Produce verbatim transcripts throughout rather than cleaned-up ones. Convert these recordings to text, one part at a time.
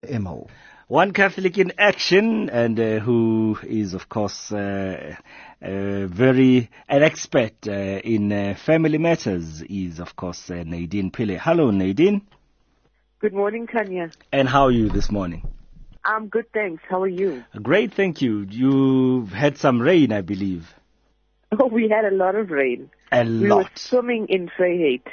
Emo. One Catholic in action, and uh, who is, of course, uh, uh, very an expert uh, in uh, family matters, is, of course, uh, Nadine Pillay. Hello, Nadine. Good morning, Tanya. And how are you this morning? I'm good, thanks. How are you? Great, thank you. You've had some rain, I believe. Oh, we had a lot of rain. A we lot. were swimming in Vryheid.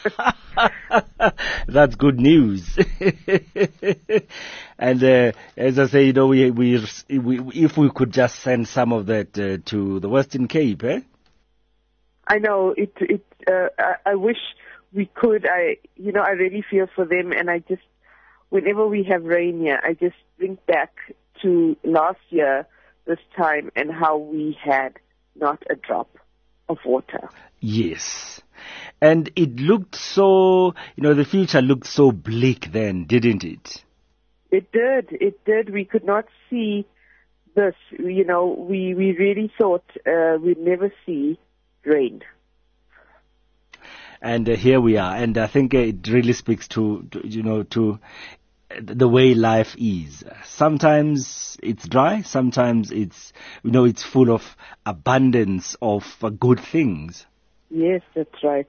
That's good news. And uh, as I say, you know, we, we, we if we could just send some of that uh, to the Western Cape, eh? I know it. It. Uh, I, I wish we could. I, you know, I really feel for them, and I just, whenever we have rain here, I just think back to last year this time and how we had not a drop of water. Yes. And it looked so, you know, the future looked so bleak then, didn't it? It did. It did. We could not see this. You know, we, we really thought uh, we'd never see rain. And uh, here we are. And I think uh, it really speaks to, to, you know, to the way life is. Sometimes it's dry. Sometimes it's, you know, it's full of abundance of uh, good things. Yes, that's right.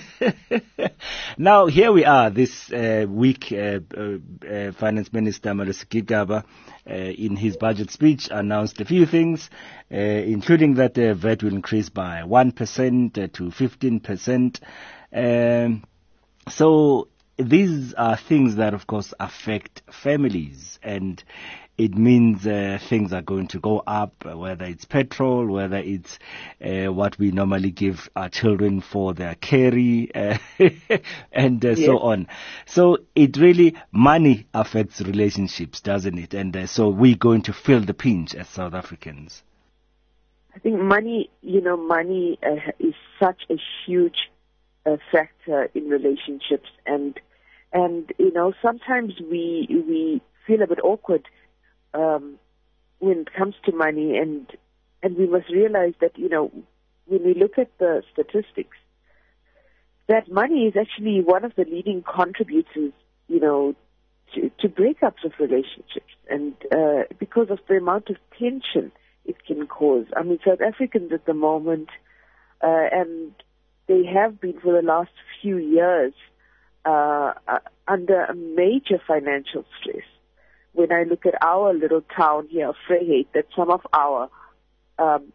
Now, here we are this uh, week. Uh, uh, uh, Finance Minister Malusi Gigaba, uh, in his budget speech, announced a few things, uh, including that the V A T will increase by one percent uh, to fifteen percent. Um, so these are things that, of course, affect families, and it means uh, things are going to go up, uh, whether it's petrol, whether it's uh, what we normally give our children for their carry, uh, and uh, Yes. so on. So it really, money affects relationships, doesn't it? And uh, so we're going to feel the pinch as South Africans. I think money, you know, money uh, is such a huge uh, factor in relationships, and and you know, sometimes we we feel a bit awkward um, when it comes to money, and and we must realize that, you know, when we look at the statistics, that money is actually one of the leading contributors, you know, to, to breakups of relationships, and uh, because of the amount of tension it can cause. I mean, South Africans at the moment, uh, and they have been for the last few years, uh, uh, under a major financial stress. When I look at our little town here of Vryheid, that some of our um,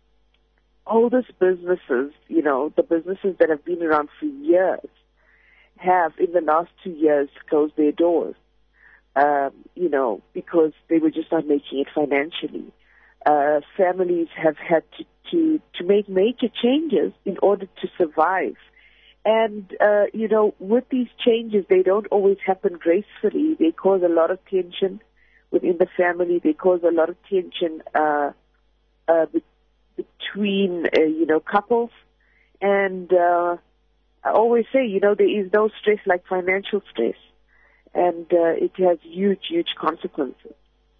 oldest businesses, you know, the businesses that have been around for years, have in the last two years closed their doors, um, you know, because they were just not making it financially. Uh, families have had to, to, to make major changes in order to survive. And, uh, you know, with these changes, they don't always happen gracefully. They cause a lot of tension within the family. They cause a lot of tension uh, uh, be- between, uh, you know, couples. And uh, I always say, you know, there is no stress like financial stress. And uh, it has huge, huge consequences.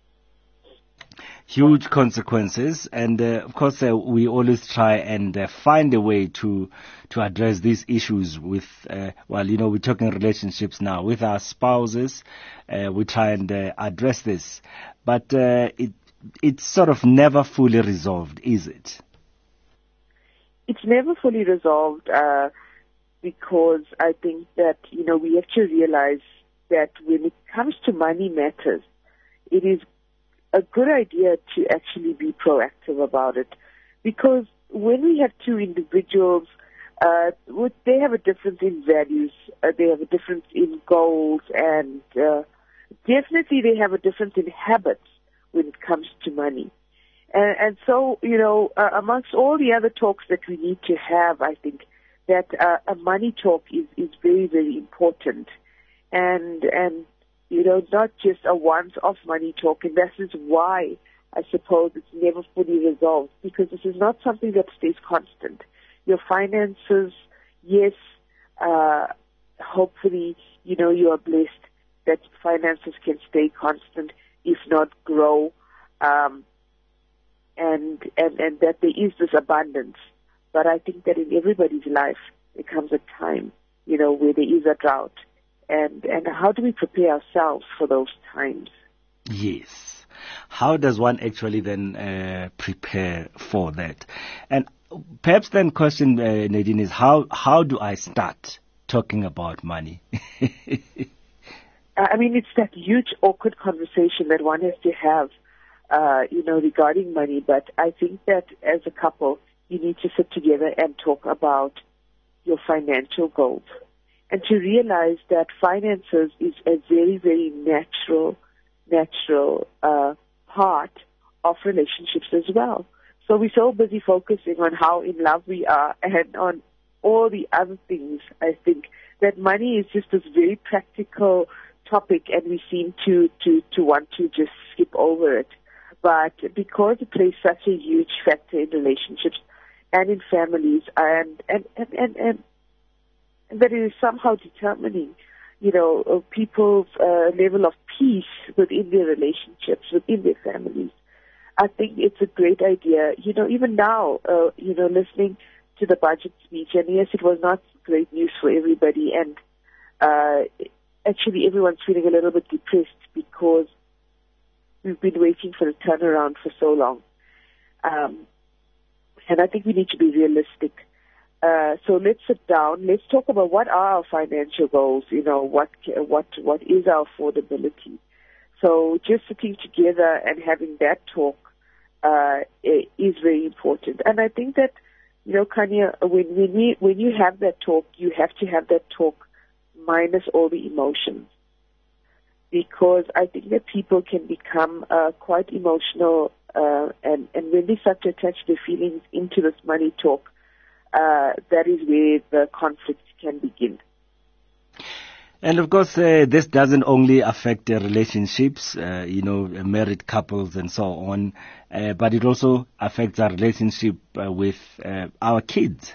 Huge consequences, and uh, of course uh, we always try and uh, find a way to to address these issues with uh, well, you know, we're talking relationships now with our spouses. Uh, we try and uh, address this, but uh, it it's sort of never fully resolved, is it? It's never fully resolved uh, because I think that, you know, we have to realize that when it comes to money matters, it is a good idea to actually be proactive about it, because when we have two individuals, uh, with, they have a difference in values, uh, they have a difference in goals, and uh, definitely they have a difference in habits when it comes to money. And, and so, you know, uh, amongst all the other talks that we need to have, I think that uh, a money talk is, is very, very important. And, and, you know, not just a once-off money talk, and this is why I suppose it's never fully resolved, because this is not something that stays constant. Your finances, yes, uh, hopefully, you know, you are blessed that finances can stay constant, if not grow, um, and, and, and that there is this abundance. But I think that in everybody's life, there comes a time, you know, where there is a drought, and, and how do we prepare ourselves for those times? Yes. How does one actually then uh, prepare for that? And perhaps then question, uh, Nadine, is how, how do I start talking about money? I mean, it's that huge, awkward conversation that one has to have, uh, you know, regarding money. But I think that as a couple, you need to sit together and talk about your financial goals and to realize that finances is a very, very natural, natural uh, part of relationships as well. So we're so busy focusing on how in love we are and on all the other things, I think, that money is just this very practical topic, and we seem to, to, to want to just skip over it. But because it plays such a huge factor in relationships and in families, and and, and, and, and, and that it is somehow determining, you know, people's uh, level of peace within their relationships, within their families, I think it's a great idea. You know, even now, uh, you know, listening to the budget speech, and yes, it was not great news for everybody, and uh, actually everyone's feeling a little bit depressed because we've been waiting for a turnaround for so long. Um, and I think we need to be realistic. Uh, so let's sit down. Let's talk about what are our financial goals. You know, what what what is our affordability. So just sitting together and having that talk uh, is very important. And I think that, you know, Kanya, when when we when you have that talk, you have to have that talk minus all the emotions, because I think that people can become uh, quite emotional, uh, and and when they start to attach their feelings into this money talk, uh, that is where the conflict can begin. And of course, uh, this doesn't only affect the relationships, uh, you know, married couples and so on, uh, but it also affects our relationship uh, with uh, our kids.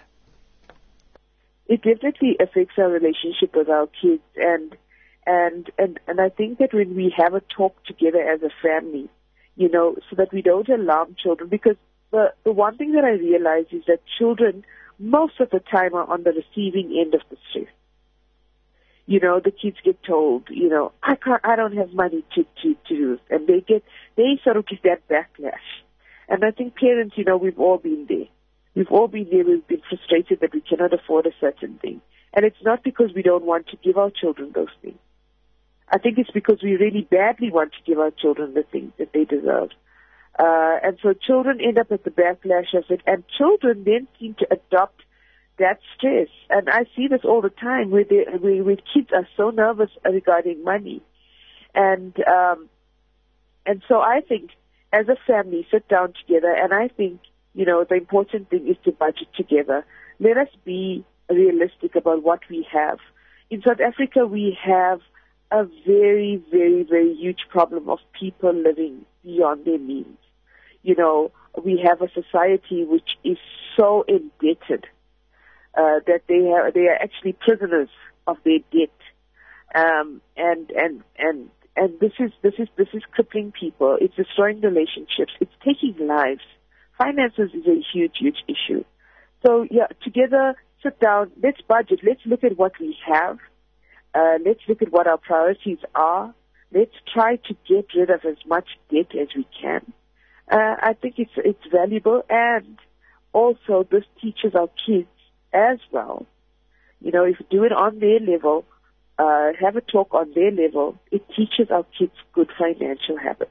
It definitely affects our relationship with our kids, and and and and I think that when we have a talk together as a family, you know, so that we don't alarm children, because the the one thing that I realize is that children most of the time are on the receiving end of the stress. You know, the kids get told, you know, I can't, I don't have money to to to do, and they get they sort of get that backlash. And I think parents, you know, we've all been there. We've all been there. We've been frustrated that we cannot afford a certain thing. And it's not because we don't want to give our children those things. I think it's because we really badly want to give our children the things that they deserve. Uh, and so children end up at the backlash of it, and children then seem to adopt that stress. And I see this all the time where, they, where, where kids are so nervous regarding money. And, um, and so I think as a family, sit down together, and I think, you know, the important thing is to budget together. Let us be realistic about what we have. In South Africa, we have a very, very, very huge problem of people living beyond their means. You know, we have a society which is so indebted uh, that they have, they are actually prisoners of their debt, um, and and and and this is this is this is crippling people. It's destroying relationships. It's taking lives. Finances is a huge, huge issue. So, yeah, together, sit down, let's budget, let's look at what we have, uh, let's look at what our priorities are, let's try to get rid of as much debt as we can. Uh, I think it's it's valuable, and also this teaches our kids as well. You know, if you do it on their level, uh, have a talk on their level, it teaches our kids good financial habits.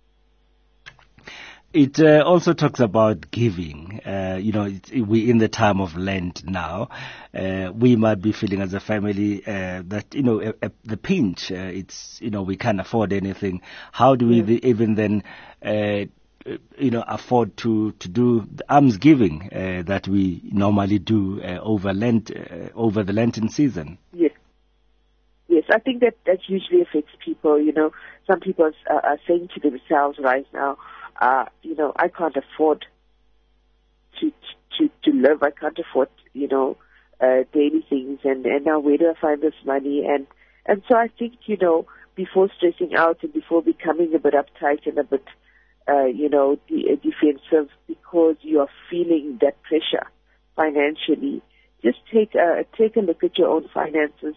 It uh, also talks about giving. Uh, you know, it's, we're in the time of Lent now. Uh, we might be feeling as a family uh, that, you know, a, a, the pinch, uh, it's, you know, we can't afford anything. How do we Yeah. the, even then, uh, you know, afford to, to do the almsgiving uh, that we normally do uh, over Lent, uh, over the Lenten season? Yes. Yes, I think that, that usually affects people. You know, some people are, are saying to themselves right now, Uh, you know, I can't afford to to to live. I can't afford, you know, uh, daily things, and, and now where do I find this money? And and so I think, you know, before stressing out and before becoming a bit uptight and a bit, uh, you know, de- defensive because you are feeling that pressure financially, just take a take a look at your own finances.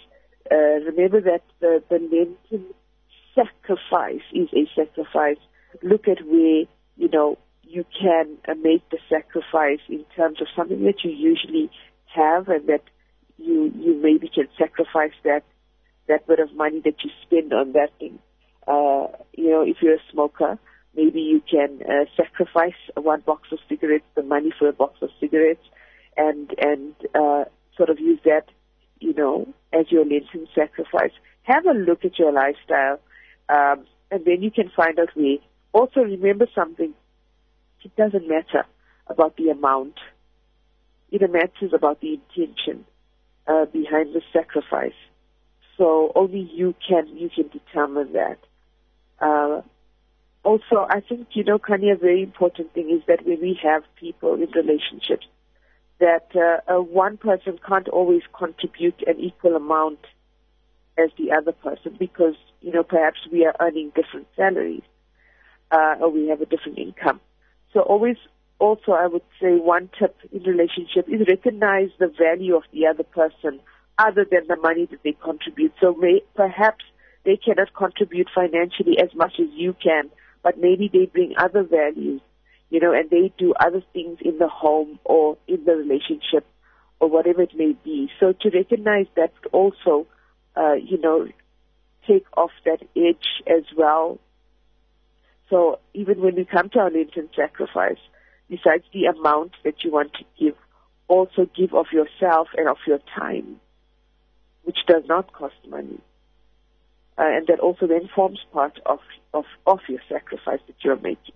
uh, remember that the, the Lenten sacrifice is a sacrifice. Look at where, you know, you can uh, make the sacrifice in terms of something that you usually have, and that you you maybe can sacrifice that that bit of money that you spend on that thing. Uh, you know, if you're a smoker, maybe you can uh, sacrifice one box of cigarettes, the money for a box of cigarettes, and and uh, sort of use that, you know, as your Lenten sacrifice. Have a look at your lifestyle, um, and then you can find out where. Also, remember something. It doesn't matter about the amount. It matters about the intention uh, behind the sacrifice. So only you can you can determine that. Uh, also, I think, you know, Kanye, a very important thing is that when we have people in relationships, that uh, uh, one person can't always contribute an equal amount as the other person, because, you know, perhaps we are earning different salaries uh, or we have a different income. So always, also, I would say one tip in relationship is recognize the value of the other person other than the money that they contribute. So may, perhaps they cannot contribute financially as much as you can, but maybe they bring other values, you know, and they do other things in the home or in the relationship or whatever it may be. So to recognize that also, uh, you know, take off that edge as well. So even when we come to our Lenten sacrifice, besides the amount that you want to give, also give of yourself and of your time, which does not cost money. Uh, and that also then forms part of, of, of your sacrifice that you're making.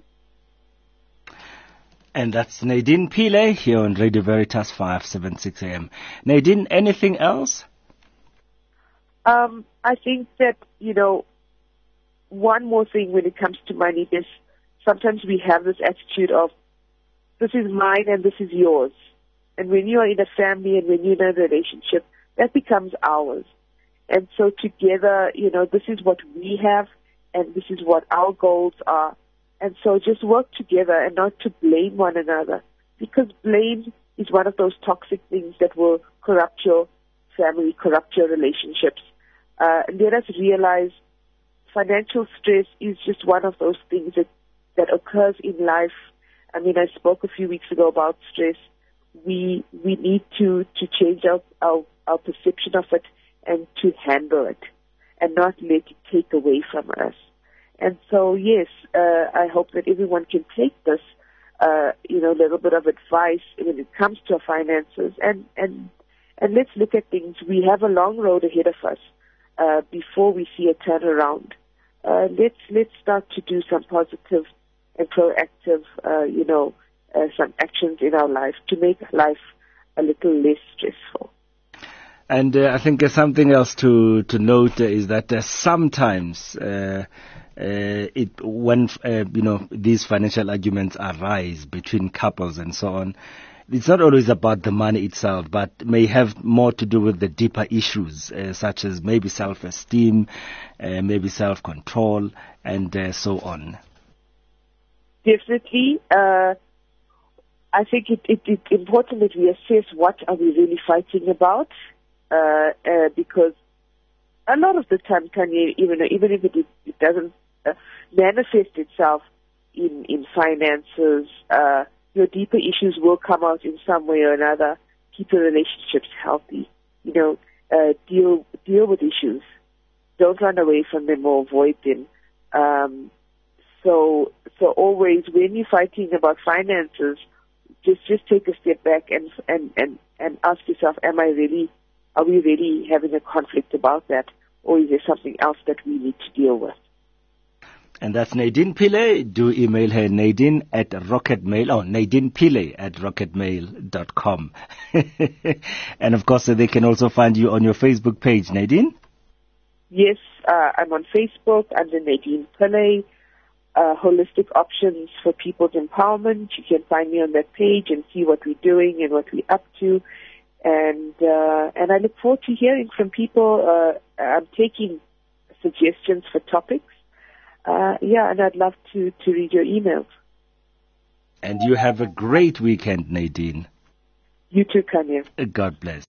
And that's Nadine Pillay here on Radio Veritas five seventy-six A M. Nadine, anything else? Um, I think that, you know, one more thing when it comes to money is sometimes we have this attitude of, this is mine and this is yours. And when you are in a family and when you're in a relationship, that becomes ours. And so together, you know, this is what we have and this is what our goals are. And so just work together and not to blame one another, because blame is one of those toxic things that will corrupt your family, corrupt your relationships. Uh, and let us realize financial stress is just one of those things that, that occurs in life. I mean, I spoke a few weeks ago about stress. We we need to, to change our, our, our perception of it and to handle it and not let it take away from us. And so, yes, uh, I hope that everyone can take this, uh, you know, little bit of advice when it comes to our finances. And, and, and let's look at things. We have a long road ahead of us uh, before we see a turnaround. Uh, let's, let's start to do some positive and proactive, uh, you know, uh, some actions in our life to make life a little less stressful. And uh, I think uh, something else to, to note uh, is that uh, sometimes uh, uh, it when uh, you know these financial arguments arise between couples and so on, it's not always about the money itself, but may have more to do with the deeper issues, uh, such as maybe self-esteem, uh, maybe self-control, and uh, so on. Definitely. Uh, I think it, it, it's important that we assess what are we really fighting about. Uh, uh, because a lot of the time, Kanye, even even if it, it doesn't uh, manifest itself in in finances, uh, your deeper issues will come out in some way or another. Keep your relationships healthy. You know, uh, deal deal with issues. Don't run away from them or avoid them. Um, so so always when you're fighting about finances, just just take a step back and and and and ask yourself, am I really Are we really having a conflict about that, or is there something else that we need to deal with? And that's Nadine Pillay. Do email her, Nadine at rocketmail, oh, Nadine Pillay at rocketmail dot com. And of course, uh, they can also find you on your Facebook page, Nadine. Yes, uh, I'm on Facebook under Nadine Pillay, uh, Holistic Options for People's Empowerment. You can find me on that page and see what we're doing and what we're up to. And uh, and I look forward to hearing from people. Uh, I'm taking suggestions for topics. Uh, yeah, and I'd love to, to read your emails. And you have a great weekend, Nadine. You too, Kanye. God bless.